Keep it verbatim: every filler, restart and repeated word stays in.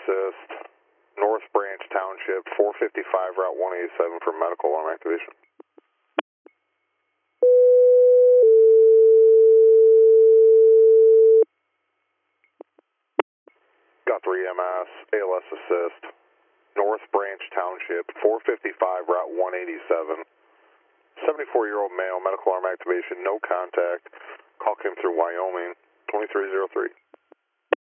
Assist, North Branch Township, four fifty-five Route one eighty-seven for medical alarm activation. Got three M S, A L S Assist, North Branch Township, four fifty-five Route one eighty-seven. seventy-four-year-old male, medical alarm activation, no contact. Call came through Wyoming, twenty-three oh three.